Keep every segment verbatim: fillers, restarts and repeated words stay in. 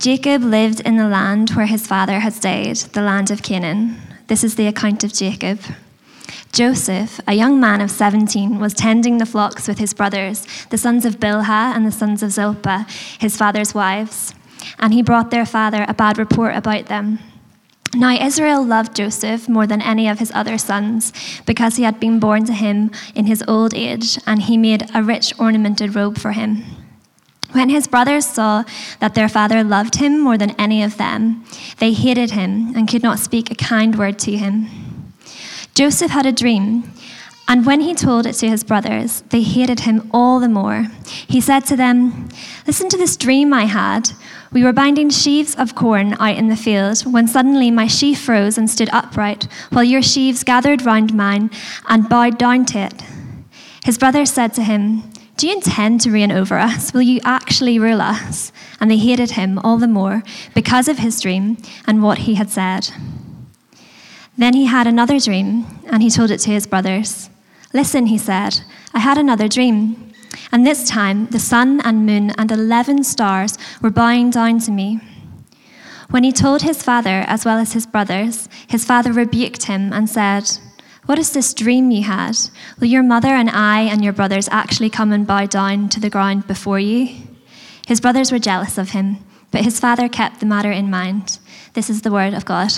Jacob lived in the land where his father had stayed, the land of Canaan. This is the account of Jacob. Joseph, a young man of seventeen, was tending the flocks with his brothers, the sons of Bilhah and the sons of Zilpah, his father's wives. And he brought their father a bad report about them. Now Israel loved Joseph more than any of his other sons, because he had been born to him in his old age, and he made a rich ornamented robe for him. When his brothers saw that their father loved him more than any of them, they hated him and could not speak a kind word to him. Joseph had a dream, and when he told it to his brothers, they hated him all the more. He said to them, "Listen to this dream I had. We were binding sheaves of corn out in the field, when suddenly my sheaf rose and stood upright, while your sheaves gathered round mine and bowed down to it." His brothers said to him, "Do you intend to reign over us? Will you actually rule us?" And they hated him all the more because of his dream and what he had said. Then he had another dream, and he told it to his brothers. "Listen," he said, "I had another dream. And this time the sun and moon and eleven stars were bowing down to me." When he told his father as well as his brothers, his father rebuked him and said, "What is this dream you had? Will your mother and I and your brothers actually come and bow down to the ground before you?" His brothers were jealous of him, but his father kept the matter in mind. This is the word of God.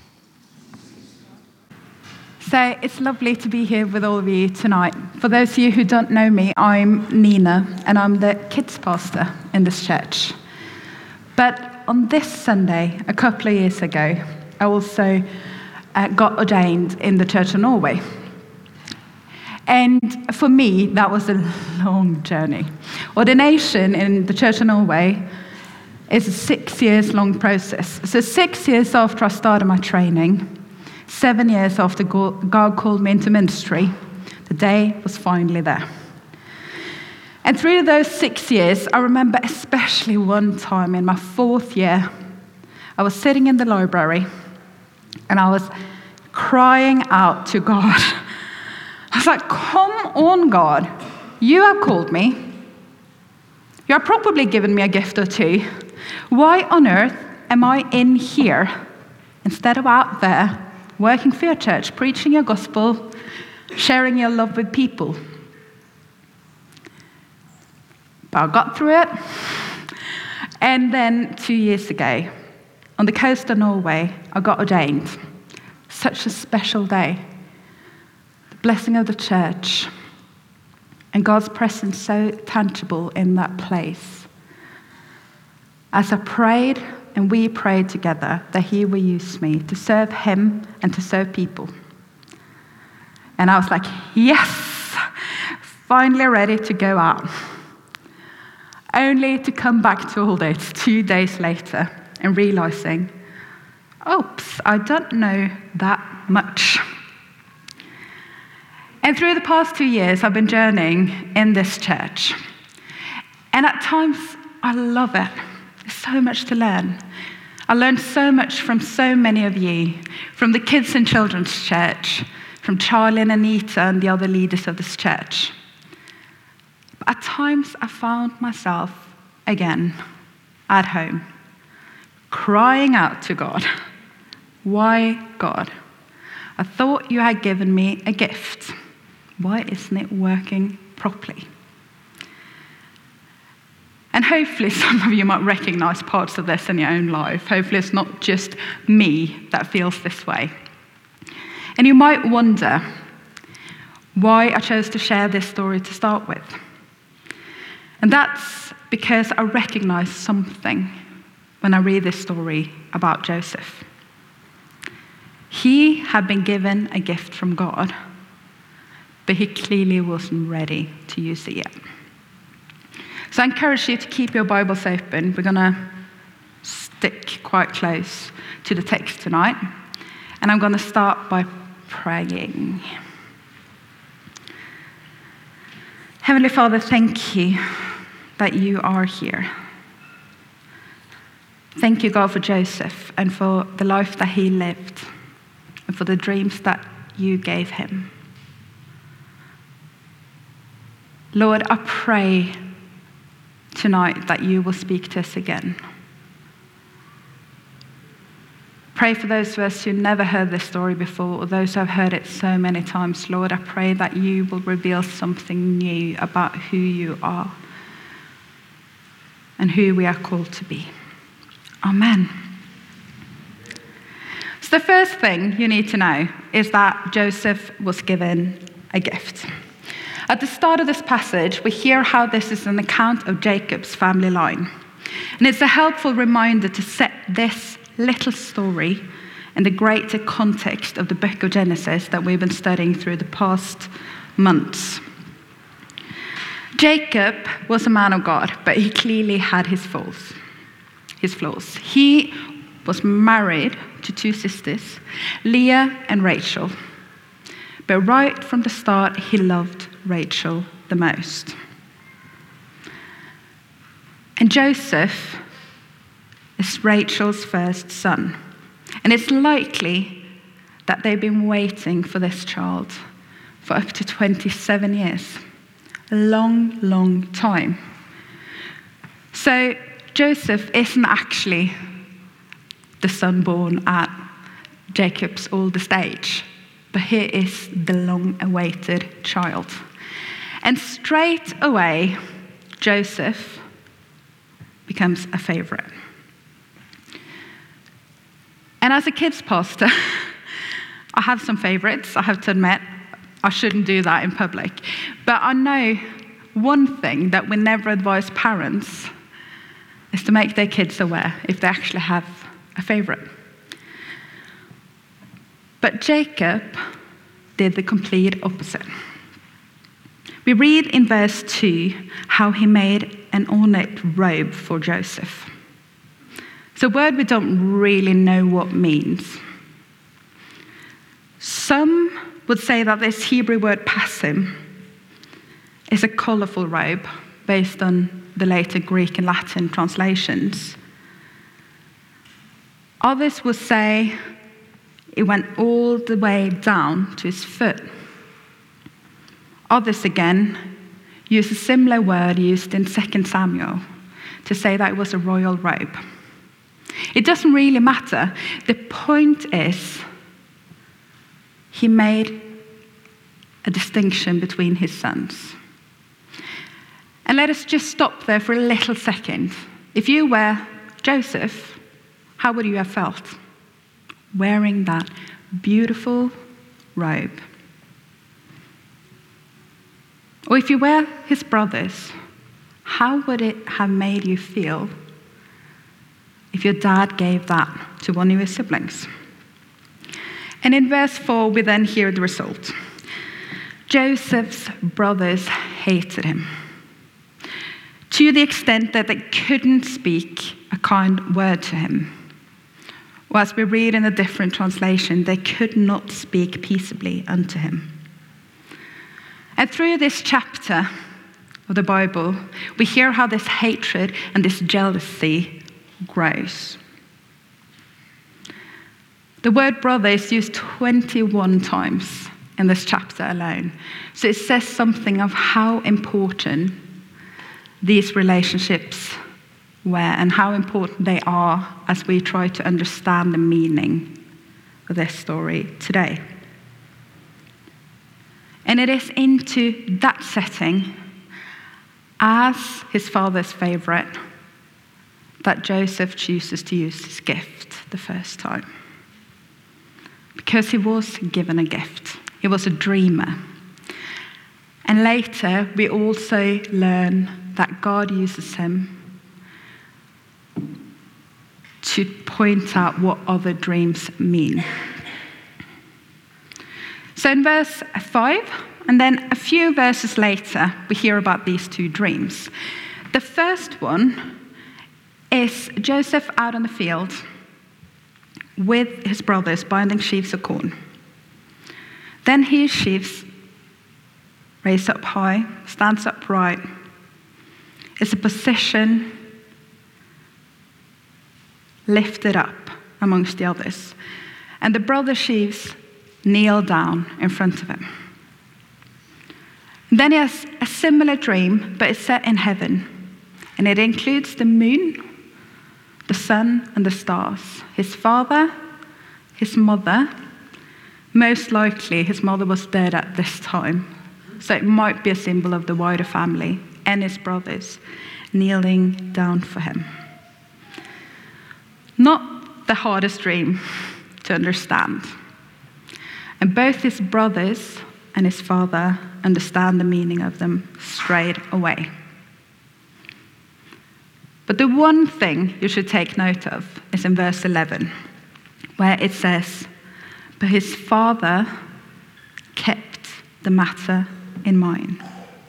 So it's lovely to be here with all of you tonight. For those of you who don't know me, I'm Nina, and I'm the kids pastor in this church. But on this Sunday, a couple of years ago, I also uh, got ordained in the Church of Norway. And for me, that was a long journey. Ordination in the Church of Norway is a six years long process. So six years after I started my training, Seven years after God called me into ministry, the day was finally there. And through those six years, I remember especially one time in my fourth year, I was sitting in the library and I was crying out to God. I was like, "Come on, God, you have called me. You have probably given me a gift or two. Why on earth am I in here instead of out there working for your church, preaching your gospel, sharing your love with people?" But I got through it. And then two years ago, on the coast of Norway, I got ordained. Such a special day. The blessing of the church and God's presence so tangible in that place. As I prayed, and we prayed together that he will use me to serve him and to serve people. And I was like, yes, finally ready to go out. Only to come back to all this two days later and realizing, oops, I don't know that much. And through the past two years, I've been journeying in this church. And at times, I love it. There's so much to learn. I learned so much from so many of you, from the kids and children's church, from Charlie and Anita and the other leaders of this church. But at times, I found myself again at home, crying out to God. Why, God? I thought you had given me a gift. Why isn't it working properly? And hopefully some of you might recognize parts of this in your own life. Hopefully it's not just me that feels this way. And you might wonder why I chose to share this story to start with. And that's because I recognize something when I read this story about Joseph. He had been given a gift from God, but he clearly wasn't ready to use it yet. So I encourage you to keep your Bibles open. We're going to stick quite close to the text tonight. And I'm going to start by praying. Heavenly Father, thank you that you are here. Thank you, God, for Joseph and for the life that he lived and for the dreams that you gave him. Lord, I pray tonight that you will speak to us again. Pray for those of us who never heard this story before, or those who have heard it so many times. Lord, I pray that you will reveal something new about who you are and who we are called to be. Amen. So the first thing you need to know is that Joseph was given a gift. At the start of this passage, we hear how this is an account of Jacob's family line. And it's a helpful reminder to set this little story in the greater context of the book of Genesis that we've been studying through the past months. Jacob was a man of God, but he clearly had his flaws. His flaws. He was married to two sisters, Leah and Rachel. But right from the start, he loved Rachel the most. And Joseph is Rachel's first son. And it's likely that they've been waiting for this child for up to twenty-seven years. A long, long time. So Joseph isn't actually the son born at Jacob's oldest age, but he is the long-awaited child. And straight away, Joseph becomes a favorite. And as a kids pastor, I have some favorites, I have to admit. I shouldn't do that in public. But I know one thing that we never advise parents is to make their kids aware if they actually have a favorite. But Jacob did the complete opposite. We read in verse two how he made an ornate robe for Joseph. It's a word we don't really know what means. Some would say that this Hebrew word pasim is a colorful robe based on the later Greek and Latin translations. Others would say it went all the way down to his foot. Others again use a similar word used in Second Samuel to say that it was a royal robe. It doesn't really matter. The point is, he made a distinction between his sons. And let us just stop there for a little second. If you were Joseph, how would you have felt wearing that beautiful robe? Or if you were his brothers, how would it have made you feel if your dad gave that to one of your siblings? And in verse four, we then hear the result. Joseph's brothers hated him to the extent that they couldn't speak a kind word to him. Or as we read in a different translation, they could not speak peaceably unto him. And through this chapter of the Bible, we hear how this hatred and this jealousy grows. The word brother is used twenty-one times in this chapter alone. So it says something of how important these relationships were and how important they are as we try to understand the meaning of this story today. And it is into that setting, as his father's favorite, that Joseph chooses to use his gift the first time. Because he was given a gift. He was a dreamer. And later, we also learn that God uses him to point out what other dreams mean. So in verse five, and then a few verses later, we hear about these two dreams. The first one is Joseph out on the field with his brothers binding sheaves of corn. Then his sheaves raised up high, stands upright. It's a position lifted up amongst the others. And the brother sheaves kneel down in front of him. And then he has a similar dream, but it's set in heaven. And it includes the moon, the sun, and the stars. His father his mother, most likely his mother was dead at this time, so it might be a symbol of the wider family and his brothers kneeling down for him. Not the hardest dream to understand. And both his brothers and his father understand the meaning of them straight away. But the one thing you should take note of is in verse eleven, where it says, "But his father kept the matter in mind."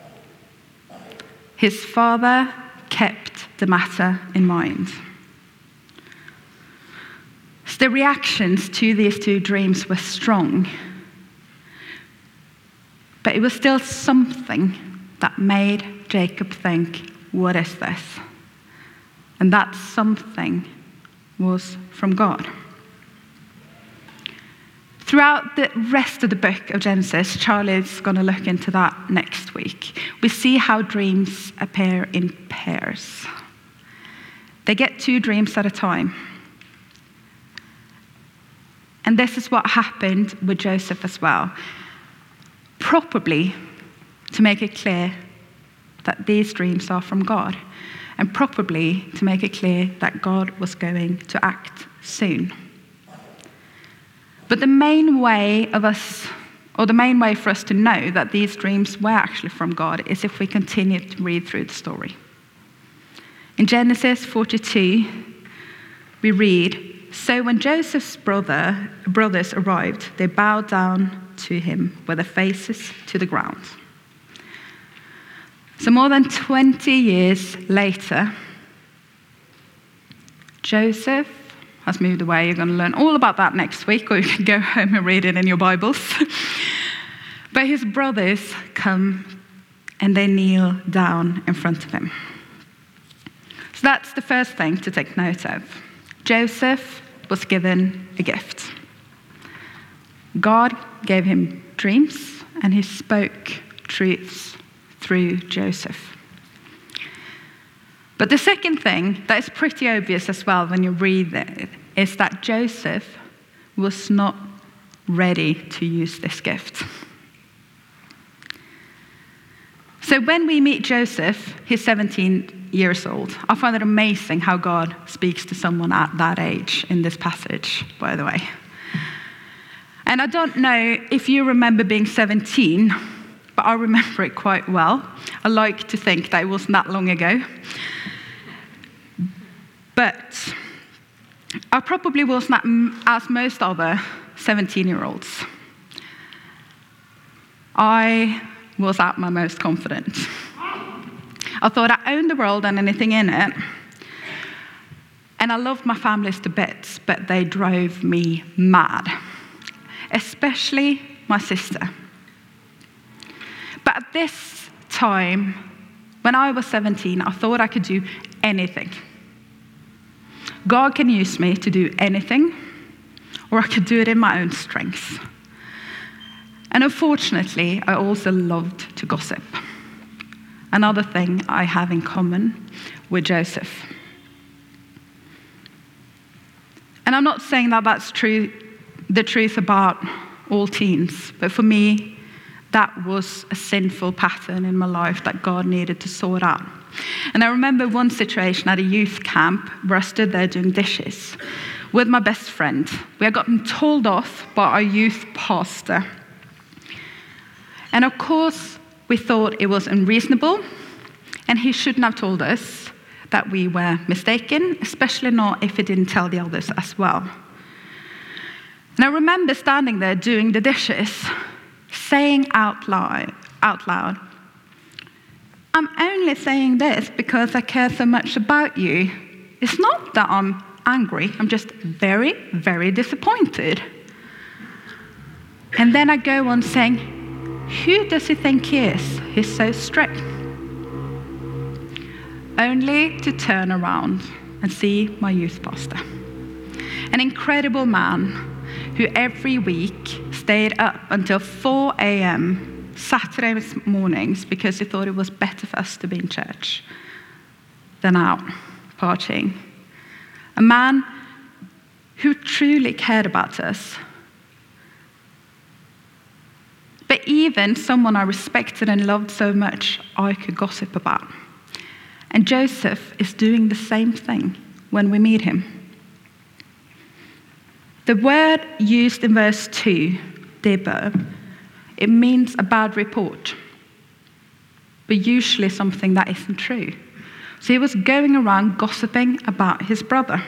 His father kept the matter in mind. So the reactions to these two dreams were strong, but it was still something that made Jacob think, what is this? And that something was from God. Throughout the rest of the book of Genesis, Charlie's going to look into that next week. We see how dreams appear in pairs. They get two dreams at a time. And this is what happened with Joseph as well. Probably to make it clear that these dreams are from God. And probably to make it clear that God was going to act soon. But the main way of us, or the main way for us to know that these dreams were actually from God is if we continue to read through the story. In Genesis forty-two, we read, "So when Joseph's brother, brothers arrived, they bowed down to him with their faces to the ground." So more than twenty years later, Joseph has moved away. You're going to learn all about that next week, or you can go home and read it in your Bibles. But his brothers come and they kneel down in front of him. So that's the first thing to take note of. Joseph was given a gift. God gave him dreams, and he spoke truths through Joseph. But the second thing that is pretty obvious as well when you read it is that Joseph was not ready to use this gift. So when we meet Joseph, he's seventeen years old. I find it amazing how God speaks to someone at that age in this passage, by the way. And I don't know if you remember being seventeen, but I remember it quite well. I like to think that it wasn't that long ago. But I probably wasn't as most other seventeen-year-olds. I was at my most confident. I thought I owned the world and anything in it. And I loved my families to bits, but they drove me mad. Especially my sister. But at this time, when I was seventeen, I thought I could do anything. God can use me to do anything, or I could do it in my own strength. And unfortunately, I also loved to gossip. Another thing I have in common with Joseph. And I'm not saying that that's true, the truth about all teens, but for me, that was a sinful pattern in my life that God needed to sort out. And I remember one situation at a youth camp where I stood there doing dishes with my best friend. We had gotten told off by our youth pastor. And of course, we thought it was unreasonable, and he shouldn't have told us that we were mistaken, especially not if he didn't tell the others as well. And I remember standing there doing the dishes, saying out loud, out loud, "I'm only saying this because I care so much about you. It's not that I'm angry, I'm just very, very disappointed." And then I go on saying, "Who does he think he is? He's so strict." Only to turn around and see my youth pastor. An incredible man who every week stayed up until four a.m. Saturday mornings because he thought it was better for us to be in church than out partying. A man who truly cared about us. But even someone I respected and loved so much, I could gossip about. And Joseph is doing the same thing when we meet him. The word used in verse two, deber, it means a bad report, but usually something that isn't true. So he was going around gossiping about his brother.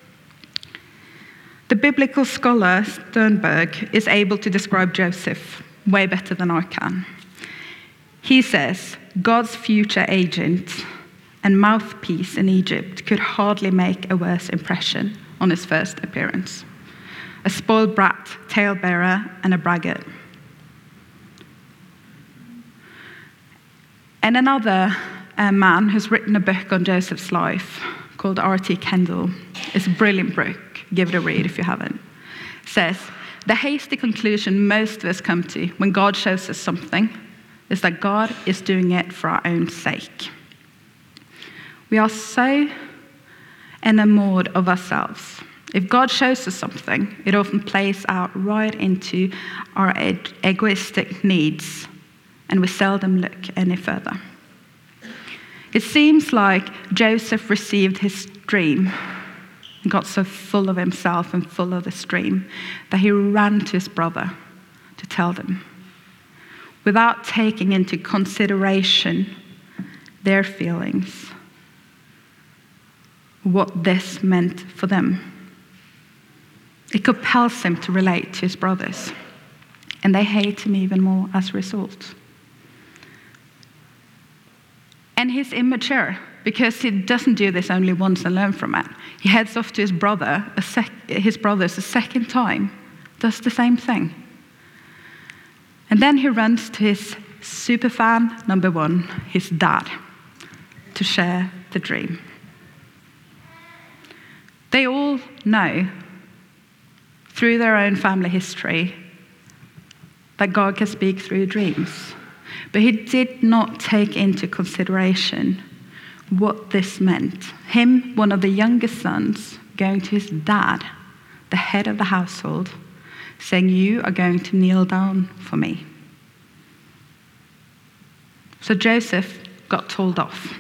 The biblical scholar Sternberg is able to describe Joseph way better than I can. He says, God's future agent and mouthpiece in Egypt could hardly make a worse impression on his first appearance. A spoiled brat, talebearer, and a braggart. And another uh, man who's written a book on Joseph's life called R T Kendall, it's a brilliant book, give it a read if you haven't, says, the hasty conclusion most of us come to when God shows us something is that God is doing it for our own sake. We are so enamored of ourselves. If God shows us something, it often plays out right into our ed- egoistic needs, and we seldom look any further. It seems like Joseph received his dream and got so full of himself and full of this dream that he ran to his brother to tell them, without taking into consideration their feelings, what this meant for them. It compels him to relate to his brothers, and they hate him even more as a result. And he's immature, because he doesn't do this only once and learn from it. He heads off to his brother, a sec- his brothers a second time, does the same thing. And then he runs to his superfan number one, his dad, to share the dream. They all know, through their own family history, that God can speak through dreams. But he did not take into consideration what this meant. Him, one of the youngest sons, going to his dad, the head of the household, saying, you are going to kneel down for me. So Joseph got told off.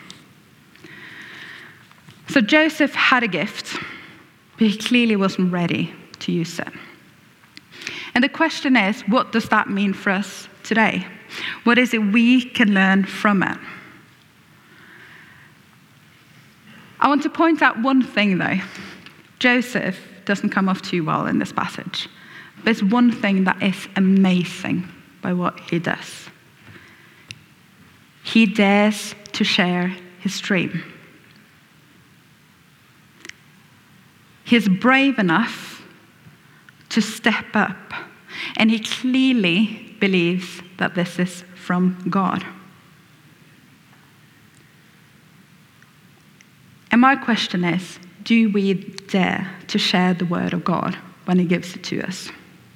So Joseph had a gift, but he clearly wasn't ready to use it. And the question is, what does that mean for us today? What is it we can learn from it? I want to point out one thing, though. Joseph doesn't come off too well in this passage. But there's one thing that is amazing by what he does. He dares to share his dream. He's brave enough to step up, and he clearly believes that this is from God. And my question is, do we dare to share the word of God when he gives it to us?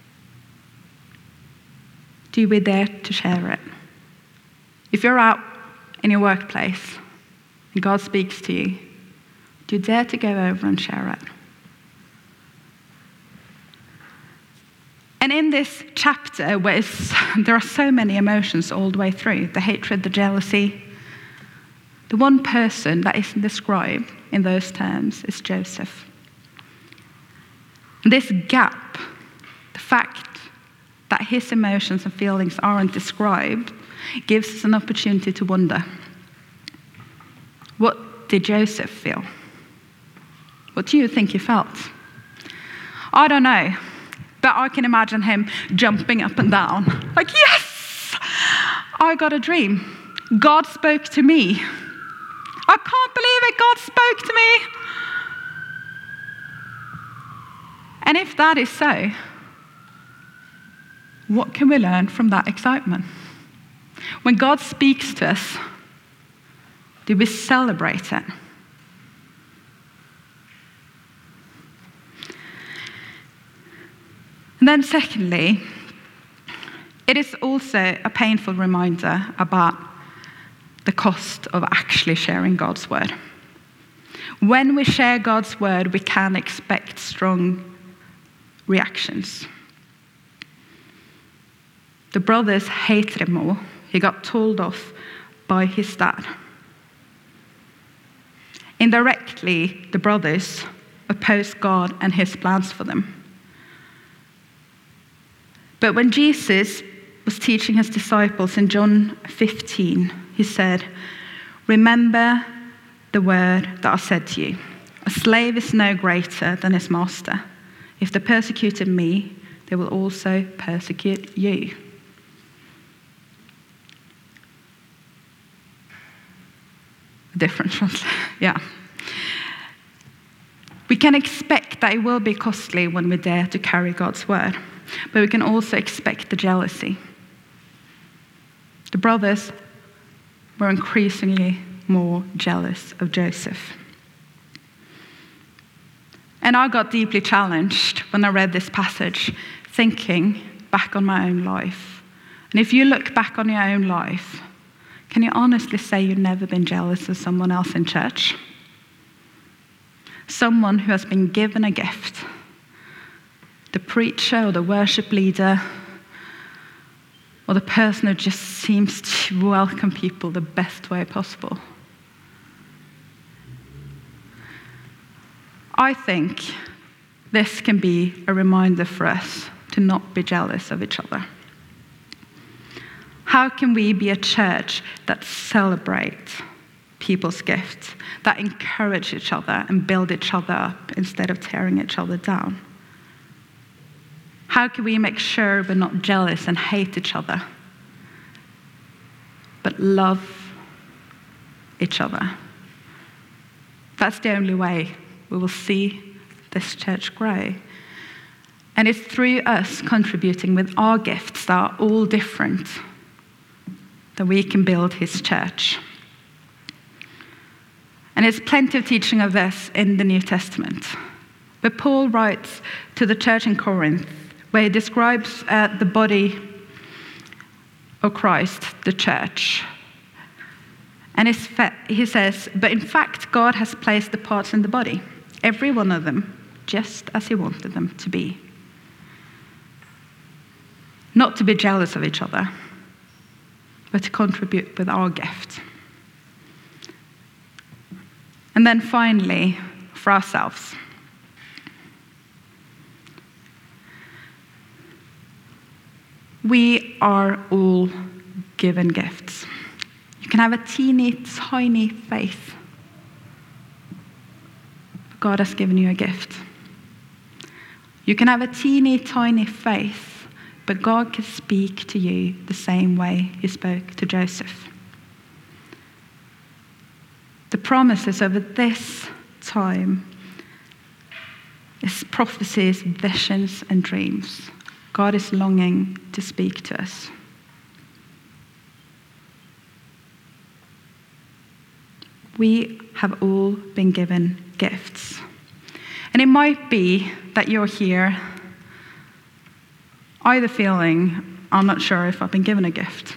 Do we dare to share it? If you're out in your workplace and God speaks to you, do you dare to go over and share it? And in this chapter, where there are so many emotions all the way through, the hatred, the jealousy, the one person that isn't described in those terms is Joseph. And this gap, the fact that his emotions and feelings aren't described, gives us an opportunity to wonder, what did Joseph feel? What do you think he felt? I don't know. But I can imagine him jumping up and down, like, yes, I got a dream. God spoke to me. I can't believe it, God spoke to me. And if that is so, what can we learn from that excitement? When God speaks to us, do we celebrate it? And then secondly, it is also a painful reminder about the cost of actually sharing God's word. When we share God's word, we can expect strong reactions. The brothers hated him more. He got told off by his dad. Indirectly, the brothers opposed God and his plans for them. But when Jesus was teaching his disciples in John fifteen, he said, "Remember the word that I said to you. A slave is no greater than his master. If they persecuted me, they will also persecute you." Different translation, yeah. We can expect that it will be costly when we dare to carry God's word, but we can also expect the jealousy. The brothers were increasingly more jealous of Joseph. And I got deeply challenged when I read this passage, thinking back on my own life. And if you look back on your own life, can you honestly say you've never been jealous of someone else in church? Someone who has been given a gift. The preacher or the worship leader, or the person who just seems to welcome people the best way possible. I think this can be a reminder for us to not be jealous of each other. How can we be a church that celebrates people's gifts, that encourage each other and build each other up instead of tearing each other down? How can we make sure we're not jealous and hate each other, but love each other? That's the only way we will see this church grow. And it's through us contributing with our gifts that are all different that we can build his church. And there's plenty of teaching of this in the New Testament. But Paul writes to the church in Corinth, where he describes uh, the body of Christ, the church. And he says, "But in fact, God has placed the parts in the body, every one of them, just as he wanted them to be. Not to be jealous of each other, but to contribute with our gift." And then finally, for ourselves. We are all given gifts. You can have a teeny, tiny faith. God has given you a gift. You can have a teeny, tiny faith, but God can speak to you the same way he spoke to Joseph. The promises over this time is prophecies, visions, and dreams. God is longing to speak to us. We have all been given gifts. And it might be that you're here either feeling, I'm not sure if I've been given a gift.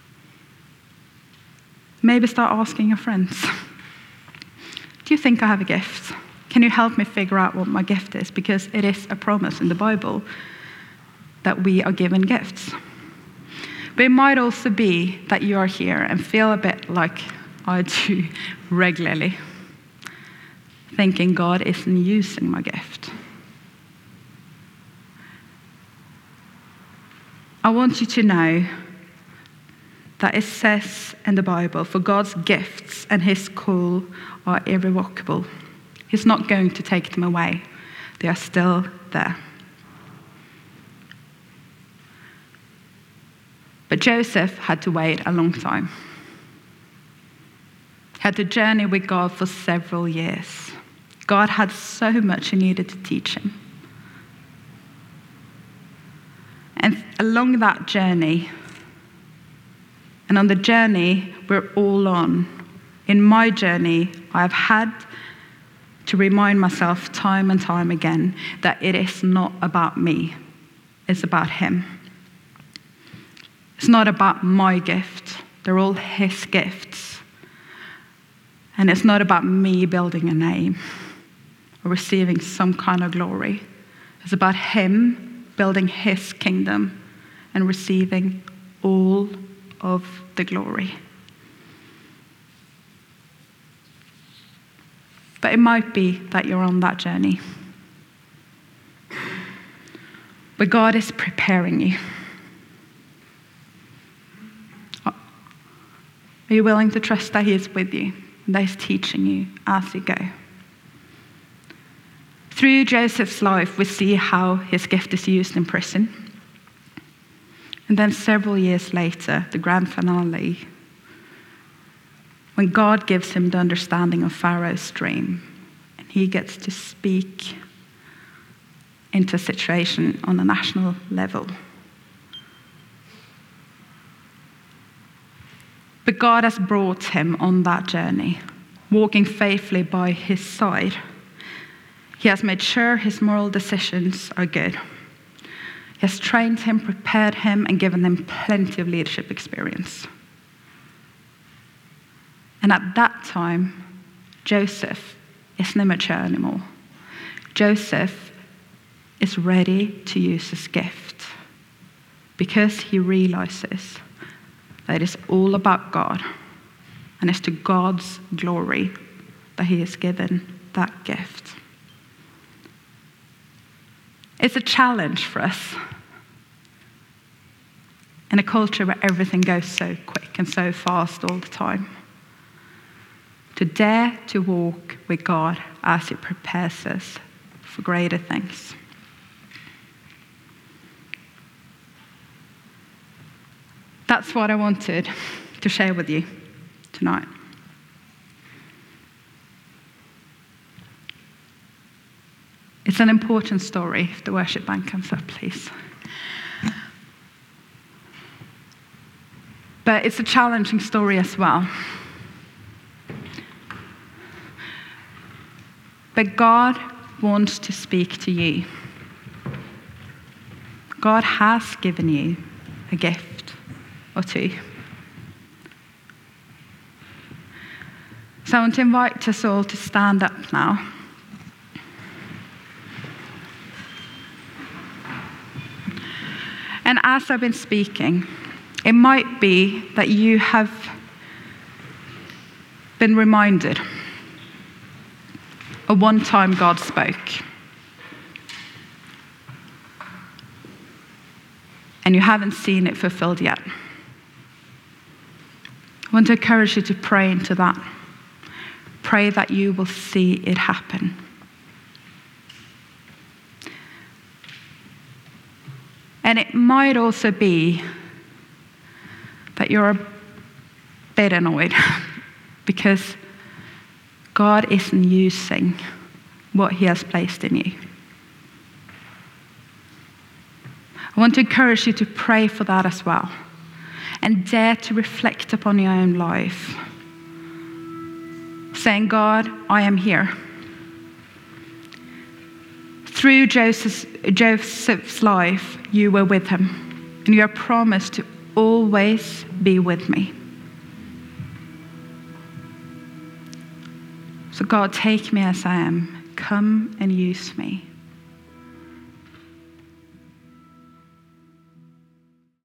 Maybe start asking your friends, do you think I have a gift? Can you help me figure out what my gift is? Because it is a promise in the Bible that we are given gifts. But it might also be that you are here and feel a bit like I do regularly, thinking God isn't using my gift. I want you to know that it says in the Bible, for God's gifts and his call are irrevocable. He's not going to take them away. They are still there. But Joseph had to wait a long time. He had to journey with God for several years. God had so much he needed to teach him. And along that journey, and on the journey we're all on, in my journey, I've had to remind myself time and time again that it is not about me, it's about him. It's not about my gift, they're all his gifts. And it's not about me building a name or receiving some kind of glory. It's about him building his kingdom and receiving all of the glory. But it might be that you're on that journey. But God is preparing you. Are you willing to trust that he is with you and that he's teaching you as you go? Through Joseph's life, we see how his gift is used in prison. And then several years later, the grand finale, when God gives him the understanding of Pharaoh's dream, and he gets to speak into a situation on a national level. But God has brought him on that journey, walking faithfully by his side. He has made sure his moral decisions are good. He has trained him, prepared him, and given him plenty of leadership experience. And at that time, Joseph isn't immature anymore. Joseph is ready to use his gift because he realizes that it is all about God, and it's to God's glory that he is given that gift. It's a challenge for us in a culture where everything goes so quick and so fast all the time. To dare to walk with God as he prepares us for greater things. That's what I wanted to share with you tonight. It's an important story. If the worship band comes up, please. But it's a challenging story as well. But God wants to speak to you. God has given you a gift or two. So I want to invite us all to stand up now. And as I've been speaking, it might be that you have been reminded of one time God spoke. And you haven't seen it fulfilled yet. I want to encourage you to pray into that. Pray that you will see it happen. And it might also be that you're a bit annoyed because God isn't using what he has placed in you. I want to encourage you to pray for that as well and dare to reflect upon your own life, saying, God, I am here. Through Joseph's, Joseph's life, you were with him, and you are promised to always be with me. So God, take me as I am. Come and use me.